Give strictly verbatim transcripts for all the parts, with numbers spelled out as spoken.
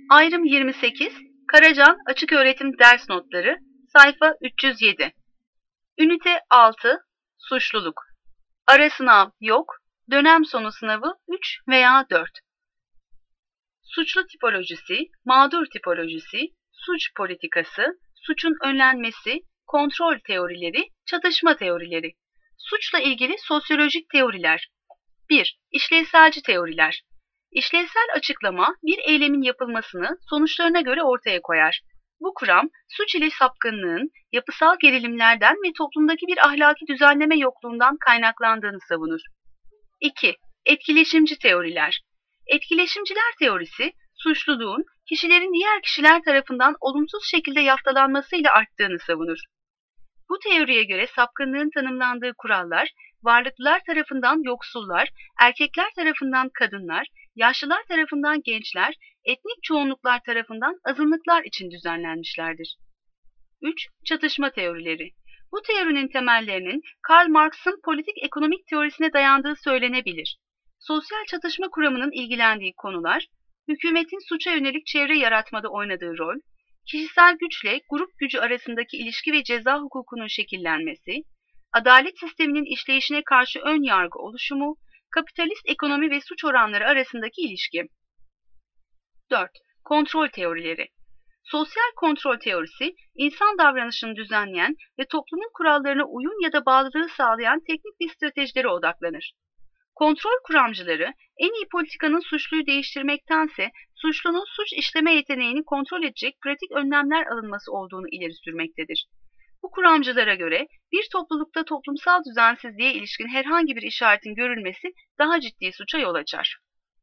Ayrım yirmi sekiz, Karacan Açıköğretim Ders Notları, sayfa üç yüz yedi. Ünite altı, Suçluluk. Ara sınav yok, dönem sonu sınavı üç veya dört. Suçlu tipolojisi, mağdur tipolojisi, suç politikası, suçun önlenmesi, kontrol teorileri, çatışma teorileri. Suçla ilgili sosyolojik teoriler. bir. İşlevselci teoriler. İşlevsel açıklama bir eylemin yapılmasını sonuçlarına göre ortaya koyar. Bu kuram suç ile sapkınlığın yapısal gerilimlerden ve toplumdaki bir ahlaki düzenleme yokluğundan kaynaklandığını savunur. iki. Etkileşimci teoriler. Etkileşimciler teorisi, suçluluğun kişilerin diğer kişiler tarafından olumsuz şekilde yaftalanmasıyla arttığını savunur. Bu teoriye göre sapkınlığın tanımlandığı kurallar, varlıklılar tarafından yoksullar, erkekler tarafından kadınlar, yaşlılar tarafından gençler, etnik çoğunluklar tarafından azınlıklar için düzenlenmişlerdir. üç. Çatışma teorileri. Bu teorinin temellerinin Karl Marx'ın politik ekonomik teorisine dayandığı söylenebilir. Sosyal çatışma kuramının ilgilendiği konular, hükümetin suça yönelik çevre yaratmada oynadığı rol, kişisel güçle grup gücü arasındaki ilişki ve ceza hukukunun şekillenmesi, adalet sisteminin işleyişine karşı ön yargı oluşumu, kapitalist ekonomi ve suç oranları arasındaki ilişki. dört. Kontrol teorileri. Sosyal kontrol teorisi, insan davranışını düzenleyen ve toplumun kurallarına uyum ya da bağlılığı sağlayan teknik bir stratejilere odaklanır. Kontrol kuramcıları, en iyi politikanın suçluyu değiştirmektense suçlunun suç işleme yeteneğini kontrol edecek pratik önlemler alınması olduğunu ileri sürmektedir. Bu kuramcılara göre bir toplulukta toplumsal düzensizliğe ilişkin herhangi bir işaretin görülmesi daha ciddi suça yol açar.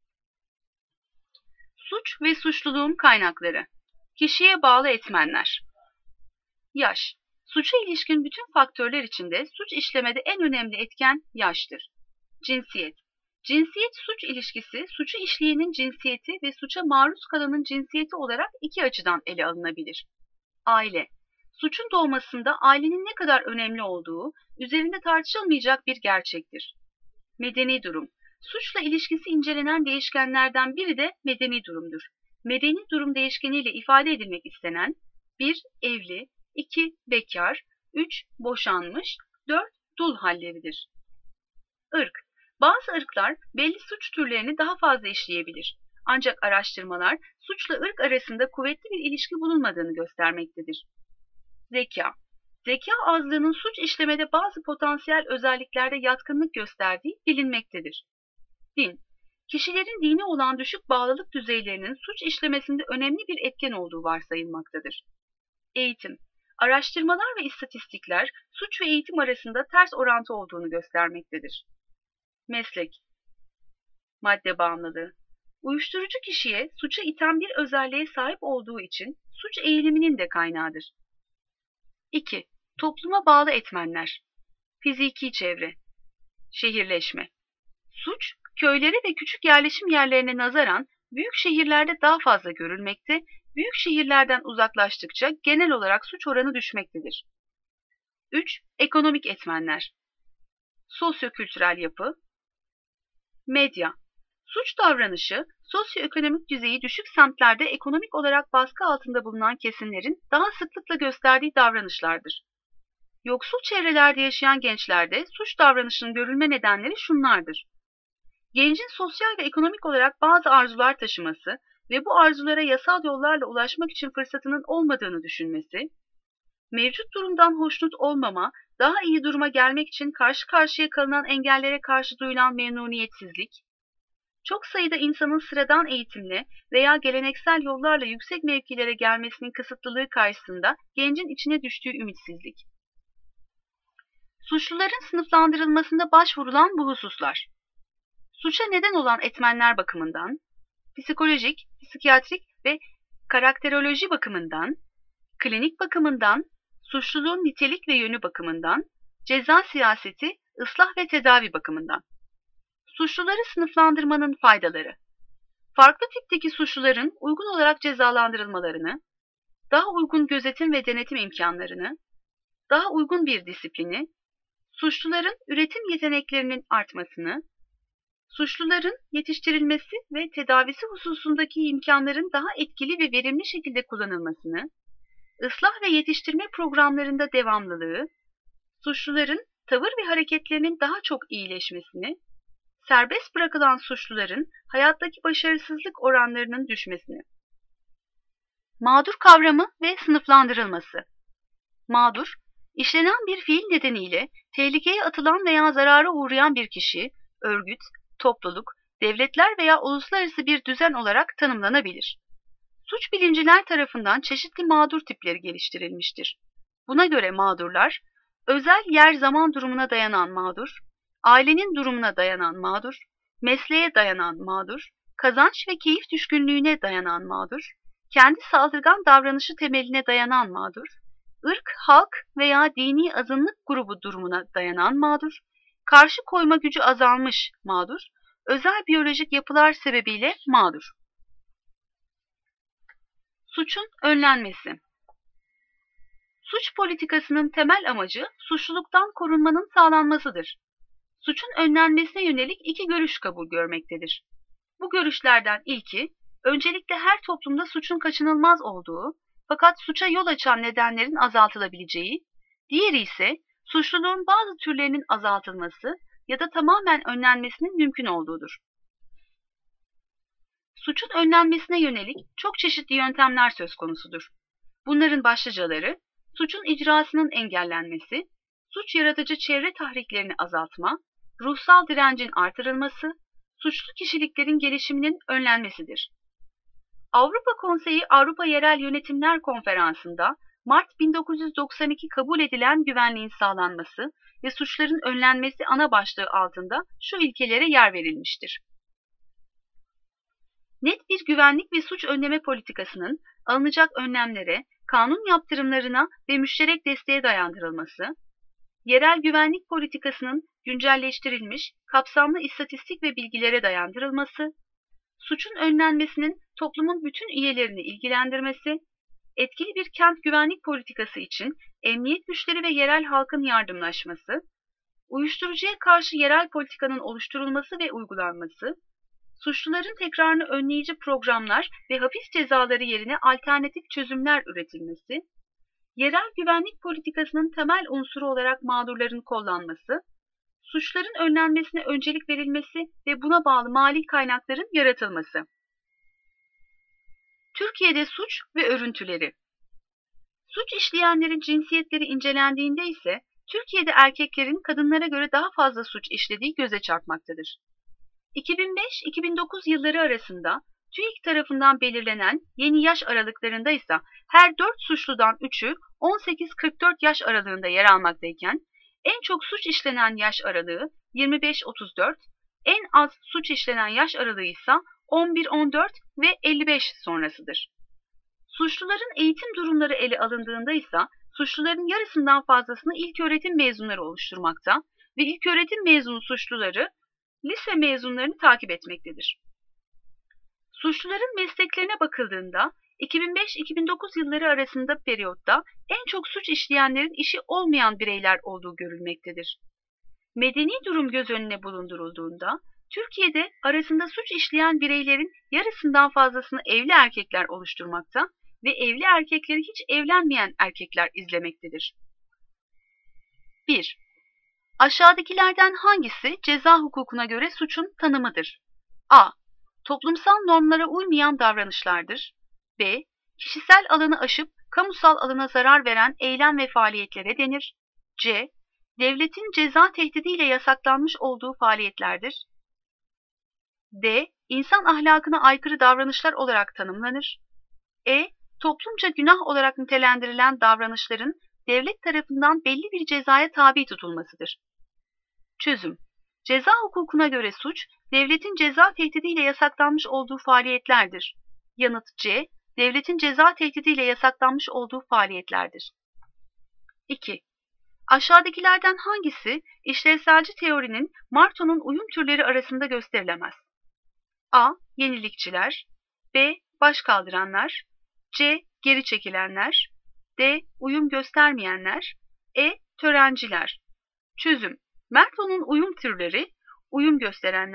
Suç ve suçluluğun kaynakları. Kişiye bağlı etmenler. Yaş. Suça ilişkin bütün faktörler içinde suç işlemede en önemli etken yaştır. Cinsiyet. Cinsiyet suç ilişkisi, suçu işleyenin cinsiyeti ve suça maruz kalanın cinsiyeti olarak iki açıdan ele alınabilir. Aile. Suçun doğmasında ailenin ne kadar önemli olduğu üzerinde tartışılmayacak bir gerçektir. Medeni durum. Suçla ilişkisi incelenen değişkenlerden biri de medeni durumdur. Medeni durum değişkeniyle ifade edilmek istenen bir. Evli, iki. Bekar, üç. Boşanmış, dört. Dul halleridir. Irk. Bazı ırklar belli suç türlerini daha fazla işleyebilir. Ancak araştırmalar suçla ırk arasında kuvvetli bir ilişki bulunmadığını göstermektedir. Zeka. Zeka azlığının suç işlemede bazı potansiyel özelliklerde yatkınlık gösterdiği bilinmektedir. Din. Kişilerin dine olan düşük bağlılık düzeylerinin suç işlemesinde önemli bir etken olduğu varsayılmaktadır. Eğitim. Araştırmalar ve istatistikler suç ve eğitim arasında ters orantı olduğunu göstermektedir. Meslek. Madde bağımlılığı. Uyuşturucu kişiye suça iten bir özelliğe sahip olduğu için suç eğiliminin de kaynağıdır. iki. Topluma bağlı etmenler. Fiziki çevre. Şehirleşme. Suç, köylere ve küçük yerleşim yerlerine nazaran büyük şehirlerde daha fazla görülmekte, büyük şehirlerden uzaklaştıkça genel olarak suç oranı düşmektedir. üç. Ekonomik etmenler. Sosyokültürel yapı. Medya. Suç davranışı, sosyoekonomik düzeyi düşük semtlerde ekonomik olarak baskı altında bulunan kesimlerin daha sıklıkla gösterdiği davranışlardır. Yoksul çevrelerde yaşayan gençlerde suç davranışının görülme nedenleri şunlardır. Gencin sosyal ve ekonomik olarak bazı arzular taşıması ve bu arzulara yasal yollarla ulaşmak için fırsatının olmadığını düşünmesi, mevcut durumdan hoşnut olmama, daha iyi duruma gelmek için karşı karşıya kalınan engellere karşı duyulan memnuniyetsizlik, çok sayıda insanın sıradan eğitimle veya geleneksel yollarla yüksek mevkilere gelmesinin kısıtlılığı karşısında gencin içine düştüğü ümitsizlik. Suçluların sınıflandırılmasında başvurulan bu hususlar. Suça neden olan etmenler bakımından, psikolojik, psikiyatrik ve karakteroloji bakımından, klinik bakımından, suçluluğun nitelik ve yönü bakımından, ceza siyaseti, ıslah ve tedavi bakımından. Suçluları sınıflandırmanın faydaları. Farklı tipteki suçluların uygun olarak cezalandırılmalarını, daha uygun gözetim ve denetim imkanlarını, daha uygun bir disiplini, suçluların üretim yeteneklerinin artmasını, Suçluların yetiştirilmesi ve tedavisi hususundaki imkanların daha etkili ve verimli şekilde kullanılmasını, ıslah ve yetiştirme programlarında devamlılığı, suçluların tavır ve hareketlerinin daha çok iyileşmesini, serbest bırakılan suçluların hayattaki başarısızlık oranlarının düşmesini. Mağdur kavramı ve sınıflandırılması. Mağdur, işlenen bir fiil nedeniyle tehlikeye atılan veya zarara uğrayan bir kişi, örgüt, topluluk, devletler veya uluslararası bir düzen olarak tanımlanabilir. Suç bilimciler tarafından çeşitli mağdur tipleri geliştirilmiştir. Buna göre mağdurlar, özel yer-zaman durumuna dayanan mağdur, ailenin durumuna dayanan mağdur, mesleğe dayanan mağdur, kazanç ve keyif düşkünlüğüne dayanan mağdur, kendi saldırgan davranışı temeline dayanan mağdur, ırk, halk veya dini azınlık grubu durumuna dayanan mağdur, karşı koyma gücü azalmış mağdur, özel biyolojik yapılar sebebiyle mağdur. Suçun önlenmesi. Suç politikasının temel amacı suçluluktan korunmanın sağlanmasıdır. Suçun önlenmesine yönelik iki görüş kabul görmektedir. Bu görüşlerden ilki, öncelikle her toplumda suçun kaçınılmaz olduğu fakat suça yol açan nedenlerin azaltılabileceği, diğeri ise suçluluğun bazı türlerinin azaltılması ya da tamamen önlenmesinin mümkün olduğudur. Suçun önlenmesine yönelik çok çeşitli yöntemler söz konusudur. Bunların başlıcaları, suçun icrasının engellenmesi, suç yaratıcı çevre tahriklerini azaltma, ruhsal direncin artırılması, suçlu kişiliklerin gelişiminin önlenmesidir. Avrupa Konseyi Avrupa Yerel Yönetimler Konferansı'nda Mart bin dokuz yüz doksan iki kabul edilen güvenliğin sağlanması ve suçların önlenmesi ana başlığı altında şu ilkelere yer verilmiştir. Net bir güvenlik ve suç önleme politikasının alınacak önlemlere, kanun yaptırımlarına ve müşterek desteğe dayandırılması, yerel güvenlik politikasının güncelleştirilmiş, kapsamlı istatistik ve bilgilere dayandırılması, suçun önlenmesinin toplumun bütün üyelerini ilgilendirmesi, etkili bir kent güvenlik politikası için emniyet güçleri ve yerel halkın yardımlaşması, uyuşturucuya karşı yerel politikanın oluşturulması ve uygulanması, suçluların tekrarını önleyici programlar ve hapis cezaları yerine alternatif çözümler üretilmesi, yerel güvenlik politikasının temel unsuru olarak mağdurların kollanması, suçların önlenmesine öncelik verilmesi ve buna bağlı mali kaynakların yaratılması. Türkiye'de suç ve örüntüleri. Suç işleyenlerin cinsiyetleri incelendiğinde ise Türkiye'de erkeklerin kadınlara göre daha fazla suç işlediği göze çarpmaktadır. iki bin beş iki bin dokuz yılları arasında TÜİK tarafından belirlenen yeni yaş aralıklarında ise her dört suçludan üçü on sekiz kırk dört yaş aralığında yer almaktayken en çok suç işlenen yaş aralığı yirmi beş otuz dört, en az suç işlenen yaş aralığı ise on bir on dört ve elli beş sonrasıdır. Suçluların eğitim durumları ele alındığında ise suçluların yarısından fazlasını ilköğretim mezunları oluşturmakta ve ilköğretim mezunu suçluları lise mezunlarını takip etmektedir. Suçluların mesleklerine bakıldığında iki bin beş iki bin dokuz yılları arasında periyotta en çok suç işleyenlerin işi olmayan bireyler olduğu görülmektedir. Medeni durum göz önüne bulundurulduğunda Türkiye'de arasında suç işleyen bireylerin yarısından fazlasını evli erkekler oluşturmakta ve evli erkekleri hiç evlenmeyen erkekler izlemektedir. bir. Aşağıdakilerden hangisi ceza hukukuna göre suçun tanımıdır? A. Toplumsal normlara uymayan davranışlardır. B. Kişisel alanı aşıp kamusal alana zarar veren eylem ve faaliyetlere denir. C. Devletin ceza tehdidiyle yasaklanmış olduğu faaliyetlerdir. D. İnsan ahlakına aykırı davranışlar olarak tanımlanır. E. Toplumca günah olarak nitelendirilen davranışların devlet tarafından belli bir cezaya tabi tutulmasıdır. Çözüm. Ceza hukukuna göre suç, devletin ceza tehdidiyle yasaklanmış olduğu faaliyetlerdir. Yanıt C. Devletin ceza tehdidiyle yasaklanmış olduğu faaliyetlerdir. iki. Aşağıdakilerden hangisi işlevselci teorinin Marto'nun uyum türleri arasında gösterilemez? A. Yenilikçiler. B. Başkaldıranlar. C. Geri çekilenler. D. Uyum göstermeyenler. E. Törenciler. Çözüm. Marto'nun uyum türleri, uyum gösterenler,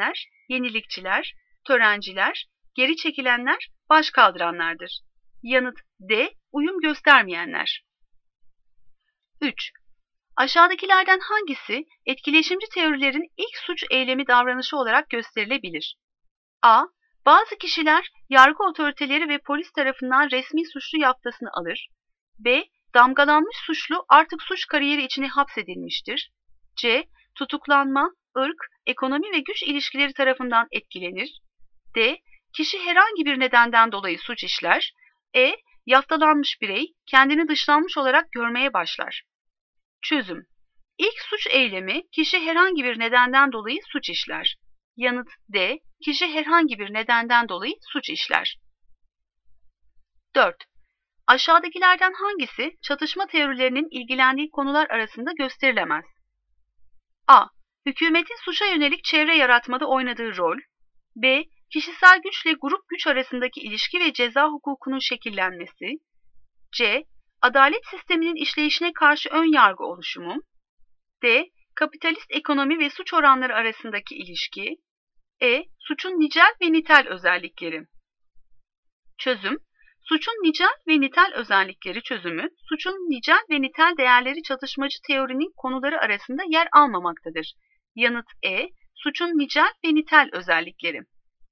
Yenilikçiler, törenciler, geri çekilenler, baş kaldıranlardır. Yanıt D. Uyum göstermeyenler. üç. Aşağıdakilerden hangisi etkileşimci teorilerin ilk suç eylemi davranışı olarak gösterilebilir? A. Bazı kişiler yargı otoriteleri ve polis tarafından resmi suçlu yaftasını alır. B. Damgalanmış suçlu artık suç kariyeri içine hapsedilmiştir. C. Tutuklanma, ırk, ekonomi ve güç ilişkileri tarafından etkilenir. D. Kişi herhangi bir nedenden dolayı suç işler. E. Yaftalanmış birey kendini dışlanmış olarak görmeye başlar. Çözüm. İlk suç eylemi kişi herhangi bir nedenden dolayı suç işler. Yanıt D. Kişi herhangi bir nedenden dolayı suç işler. dört. Aşağıdakilerden hangisi çatışma teorilerinin ilgilendiği konular arasında gösterilemez? A. Hükümetin suça yönelik çevre yaratmada oynadığı rol. B. Kişisel güçle grup güç arasındaki ilişki ve ceza hukukunun şekillenmesi. C. Adalet sisteminin işleyişine karşı ön yargı oluşumu. D. Kapitalist ekonomi ve suç oranları arasındaki ilişki. E. Suçun nicel ve nitel özellikleri. Çözüm. Suçun nicel ve nitel özellikleri çözümü, suçun nicel ve nitel değerleri çatışmacı teorinin konuları arasında yer almamaktadır. Yanıt E. Suçun nicel ve nitel özellikleri.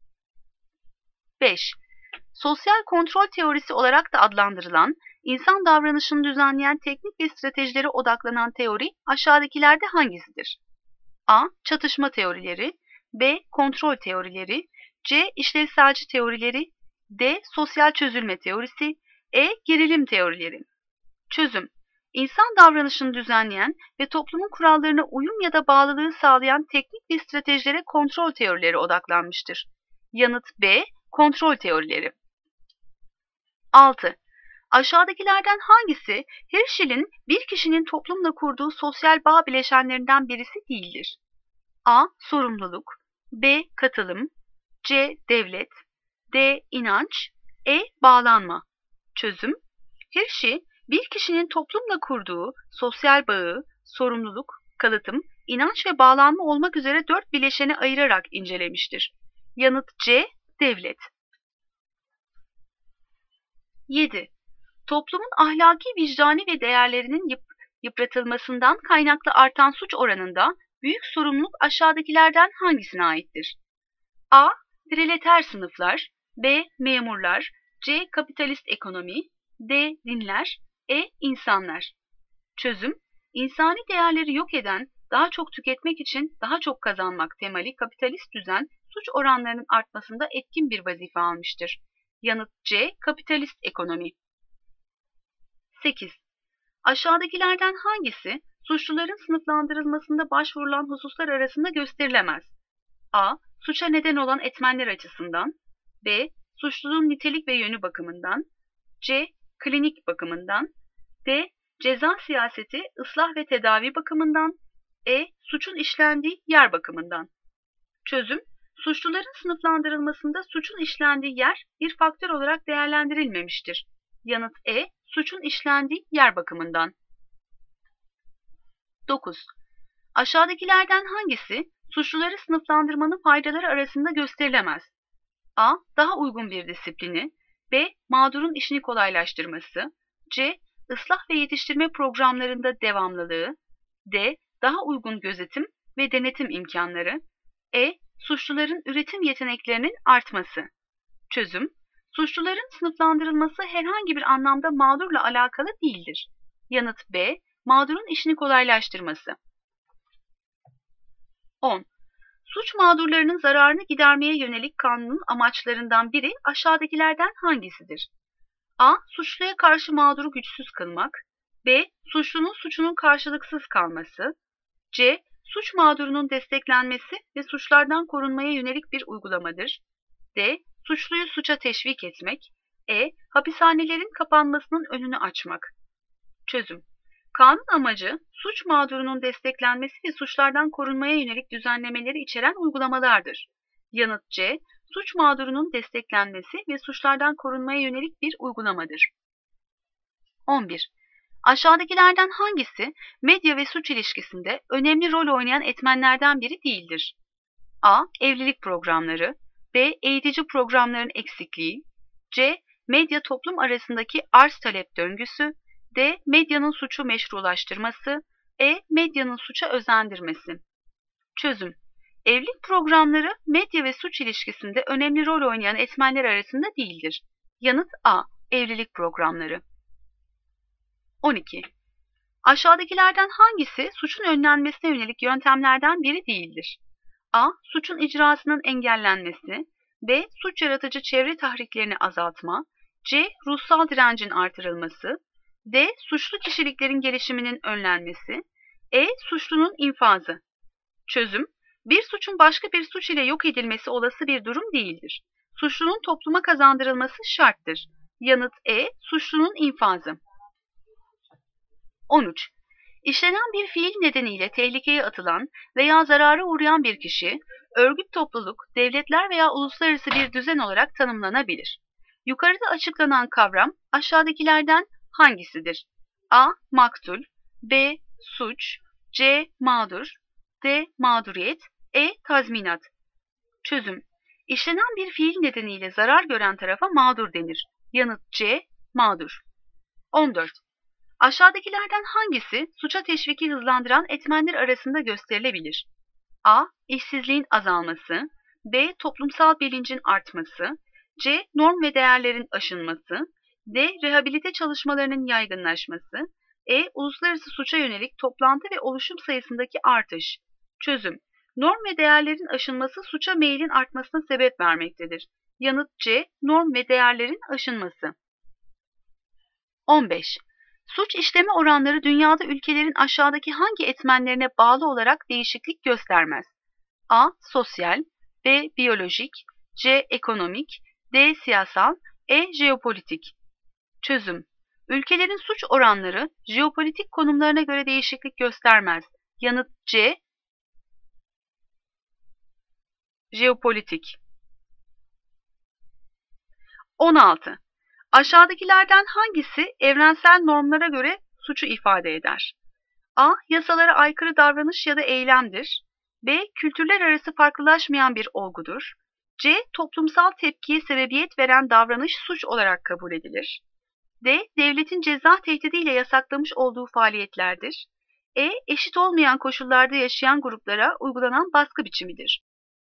beş. Sosyal kontrol teorisi olarak da adlandırılan, insan davranışını düzenleyen teknik ve stratejilere odaklanan teori aşağıdakilerde hangisidir? A. Çatışma teorileri. B. Kontrol teorileri. C. İşlevselci teorileri. D. Sosyal çözülme teorisi. E. Gerilim teorileri. Çözüm. İnsan davranışını düzenleyen ve toplumun kurallarına uyum ya da bağlılığı sağlayan teknik ve stratejilere kontrol teorileri odaklanmıştır. Yanıt B. Kontrol teorileri. altı. Aşağıdakilerden hangisi Herschel'in bir kişinin toplumla kurduğu sosyal bağ bileşenlerinden birisi değildir? A. Sorumluluk. B. Katılım. C. Devlet. D. İnanç. E. Bağlanma. Çözüm. Herschel, bir kişinin toplumla kurduğu sosyal bağı, sorumluluk, kalıtım, inanç ve bağlanma olmak üzere dört bileşene ayırarak incelemiştir. Yanıt C. Devlet. yedi. Toplumun ahlaki, vicdani ve değerlerinin yıp yıpratılmasından kaynaklı artan suç oranında büyük sorumluluk aşağıdakilerden hangisine aittir? A. Proleter sınıflar. B. Memurlar. C. Kapitalist ekonomi. D. Dinler. E. İnsanlar. Çözüm. İnsani değerleri yok eden, daha çok tüketmek için daha çok kazanmak temeli kapitalist düzen suç oranlarının artmasında etkin bir vazife almıştır. Yanıt C. Kapitalist ekonomi. sekiz. Aşağıdakilerden hangisi suçluların sınıflandırılmasında başvurulan hususlar arasında gösterilemez? A. Suça neden olan etmenler açısından. B. Suçluluğun nitelik ve yönü bakımından. C. Klinik bakımından. D. Ceza siyaseti, ıslah ve tedavi bakımından. E. Suçun işlendiği yer bakımından. Çözüm. Suçluların sınıflandırılmasında suçun işlendiği yer bir faktör olarak değerlendirilmemiştir. Yanıt E. Suçun işlendiği yer bakımından. dokuz. Aşağıdakilerden hangisi suçluları sınıflandırmanın faydaları arasında gösterilemez? A. Daha uygun bir disiplini. B. Mağdurun işini kolaylaştırması. C. Islah ve yetiştirme programlarında devamlılığı. D. Daha uygun gözetim ve denetim imkanları. E. Suçluların üretim yeteneklerinin artması. Çözüm. Suçluların sınıflandırılması herhangi bir anlamda mağdurla alakalı değildir. Yanıt B. Mağdurun işini kolaylaştırması. on. Suç mağdurlarının zararını gidermeye yönelik kanunun amaçlarından biri aşağıdakilerden hangisidir? A. Suçluya karşı mağduru güçsüz kılmak. B. Suçlunun suçunun karşılıksız kalması. C. Suç mağdurunun desteklenmesi ve suçlardan korunmaya yönelik bir uygulamadır. D. Suçluyu suça teşvik etmek. E. Hapishanelerin kapanmasının önünü açmak. Çözüm. Kanun amacı suç mağdurunun desteklenmesi ve suçlardan korunmaya yönelik düzenlemeleri içeren uygulamalardır. Yanıt C. Suç mağdurunun desteklenmesi ve suçlardan korunmaya yönelik bir uygulamadır. on bir. Aşağıdakilerden hangisi medya ve suç ilişkisinde önemli rol oynayan etmenlerden biri değildir? A. Evlilik programları, B. Eğitici programların eksikliği, C. Medya toplum arasındaki arz-talep döngüsü, D. Medyanın suçu meşrulaştırması, E. Medyanın suça özendirmesi. Çözüm: Evlilik programları medya ve suç ilişkisinde önemli rol oynayan etmenler arasında değildir. Yanıt A. Evlilik programları. on iki. Aşağıdakilerden hangisi suçun önlenmesine yönelik yöntemlerden biri değildir? A. Suçun icrasının engellenmesi, B. Suç yaratıcı çevre tahriklerini azaltma, C. Ruhsal direncin artırılması, D. Suçlu kişiliklerin gelişiminin önlenmesi, E. Suçlunun infazı. Çözüm: Bir suçun başka bir suç ile yok edilmesi olası bir durum değildir. Suçlunun topluma kazandırılması şarttır. Yanıt E. Suçlunun infazı. on üç. İşlenen bir fiil nedeniyle tehlikeye atılan veya zarara uğrayan bir kişi, örgüt, topluluk, devletler veya uluslararası bir düzen olarak tanımlanabilir. Yukarıda açıklanan kavram aşağıdakilerden hangisidir? A. Maktul, B. Suç, C. Mağdur, D. Mağduriyet, E. Tazminat. Çözüm: İşlenen bir fiil nedeniyle zarar gören tarafa mağdur denir. Yanıt C. Mağdur. on dört. Aşağıdakilerden hangisi suça teşviki hızlandıran etmenler arasında gösterilebilir? A. İşsizliğin azalması, B. Toplumsal bilincin artması, C. Norm ve değerlerin aşınması, D. Rehabilite çalışmalarının yaygınlaşması, E. Uluslararası suça yönelik toplantı ve oluşum sayısındaki artış. Çözüm: Norm ve değerlerin aşınması suça meylin artmasına sebep vermektedir. Yanıt C. Norm ve değerlerin aşınması. on beş. Suç işleme oranları dünyada ülkelerin aşağıdaki hangi etmenlerine bağlı olarak değişiklik göstermez? A. Sosyal, B. Biyolojik, C. Ekonomik, D. Siyasal, E. Jeopolitik. Çözüm: Ülkelerin suç oranları jeopolitik konumlarına göre değişiklik göstermez. Yanıt C. Jeopolitik. on altı. Aşağıdakilerden hangisi evrensel normlara göre suçu ifade eder? A. Yasalara aykırı davranış ya da eylemdir. B. Kültürler arası farklılaşmayan bir olgudur. C. Toplumsal tepkiye sebebiyet veren davranış suç olarak kabul edilir. D. Devletin ceza tehdidiyle yasaklamış olduğu faaliyetlerdir. E. Eşit olmayan koşullarda yaşayan gruplara uygulanan baskı biçimidir.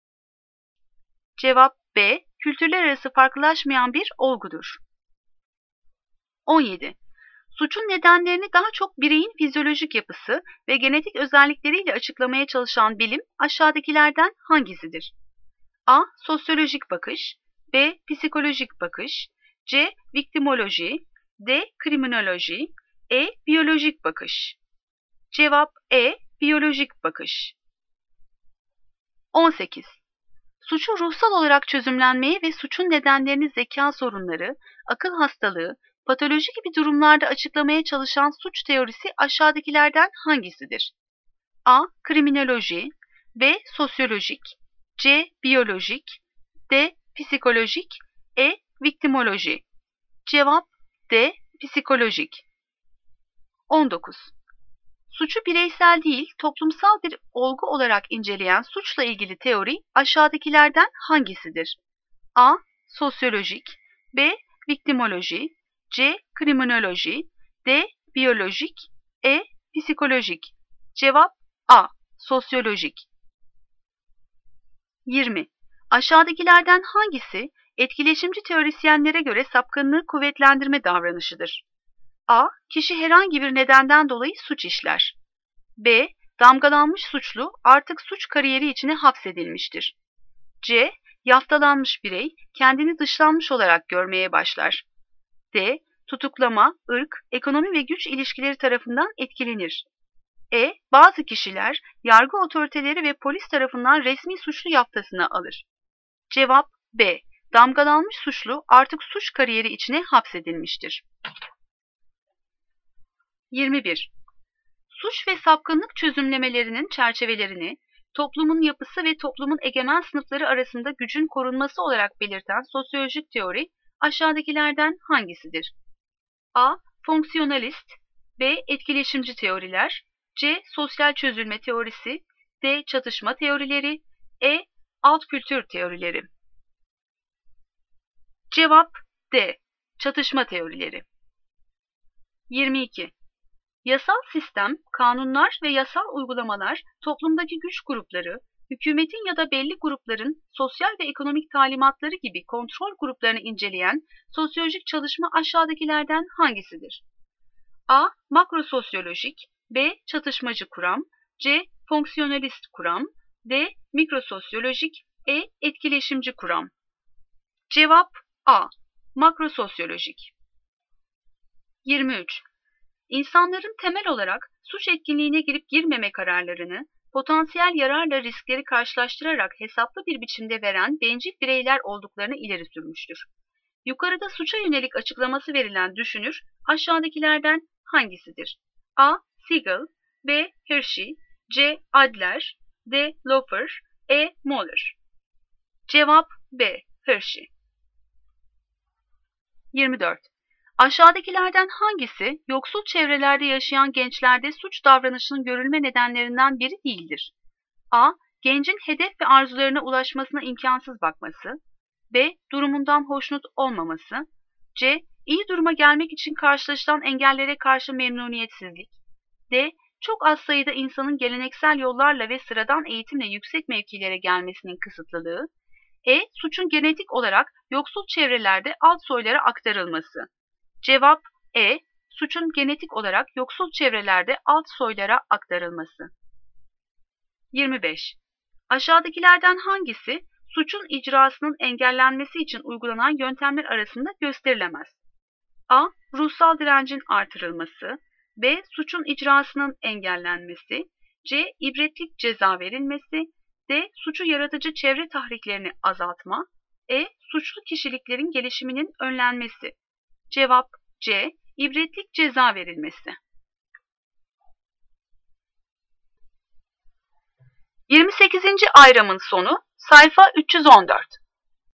Cevap B. Kültürler arası farklılaşmayan bir olgudur. on yedi. Suçun nedenlerini daha çok bireyin fizyolojik yapısı ve genetik özellikleriyle açıklamaya çalışan bilim aşağıdakilerden hangisidir? A. Sosyolojik bakış, B. Psikolojik bakış, C. Viktimoloji, D. Kriminoloji, E. Biyolojik bakış. Cevap E. Biyolojik bakış. on sekiz. Suçu ruhsal olarak çözümlenmeye ve suçun nedenlerini zeka sorunları, akıl hastalığı, patoloji gibi durumlarda açıklamaya çalışan suç teorisi aşağıdakilerden hangisidir? A. Kriminoloji, B. Sosyolojik, C. Biyolojik, D. Psikolojik, E. Viktimoloji. Cevap D. Psikolojik. on dokuz. Suçu bireysel değil, toplumsal bir olgu olarak inceleyen suçla ilgili teori aşağıdakilerden hangisidir? A. Sosyolojik, B. Viktimoloji, C. Kriminoloji, D. Biyolojik, E. Psikolojik. Cevap A. Sosyolojik. yirmi. Aşağıdakilerden hangisi etkileşimci teorisyenlere göre sapkınlığı kuvvetlendirme davranışıdır? A. Kişi herhangi bir nedenden dolayı suç işler. B. Damgalanmış suçlu artık suç kariyeri içine hapsedilmiştir. C. Yaftalanmış birey kendini dışlanmış olarak görmeye başlar. D. Tutuklama, ırk, ekonomi ve güç ilişkileri tarafından etkilenir. E. Bazı kişiler yargı otoriteleri ve polis tarafından resmi suçlu yaftasına alır. Cevap B. Damgalanmış suçlu artık suç kariyeri içine hapsedilmiştir. yirmi bir. Suç ve sapkınlık çözümlemelerinin çerçevelerini toplumun yapısı ve toplumun egemen sınıfları arasında gücün korunması olarak belirten sosyolojik teori aşağıdakilerden hangisidir? A. Fonksiyonalist, B. Etkileşimci teoriler, C. Sosyal çözülme teorisi, D. Çatışma teorileri, E. Alt kültür teorileri. Cevap D. Çatışma teorileri. yirmi iki. Yasal sistem, kanunlar ve yasal uygulamalar toplumdaki güç grupları, hükümetin ya da belli grupların sosyal ve ekonomik talimatları gibi kontrol gruplarını inceleyen sosyolojik çalışma aşağıdakilerden hangisidir? A. Makrososyolojik, B. Çatışmacı kuram, C. Fonksiyonalist kuram, D. Mikrososyolojik, E. Etkileşimci kuram. Cevap A. Makrososyolojik. yirmi üç. İnsanların temel olarak suç etkinliğine girip girmeme kararlarını potansiyel yararla riskleri karşılaştırarak hesaplı bir biçimde veren bencil bireyler olduklarını ileri sürmüştür. Yukarıda suça yönelik açıklaması verilen düşünür aşağıdakilerden hangisidir? A. Siegel, B. Hershey, C. Adler, D. Loeffler, E. Moller. Cevap B. Hershey. yirmi dört. Aşağıdakilerden hangisi yoksul çevrelerde yaşayan gençlerde suç davranışının görülme nedenlerinden biri değildir? A. Gencin hedef ve arzularına ulaşmasına imkansız bakması, B. Durumundan hoşnut olmaması, C. İyi duruma gelmek için karşılaşılan engellere karşı memnuniyetsizlik, D. Çok az sayıda insanın geleneksel yollarla ve sıradan eğitimle yüksek mevkilere gelmesinin kısıtlılığı, E. Suçun genetik olarak yoksul çevrelerde alt soylara aktarılması. Cevap E. Suçun genetik olarak yoksul çevrelerde alt soylara aktarılması. yirmi beş. Aşağıdakilerden hangisi suçun icrasının engellenmesi için uygulanan yöntemler arasında gösterilemez? A. Ruhsal direncin artırılması, B. Suçun icrasının engellenmesi, C. İbretlik ceza verilmesi, D. Suçu yaratıcı çevre tahriklerini azaltma, E. Suçlu kişiliklerin gelişiminin önlenmesi. Cevap C. İbretlik ceza verilmesi. yirmi sekizinci ayrımın sonu sayfa üç yüz on dört.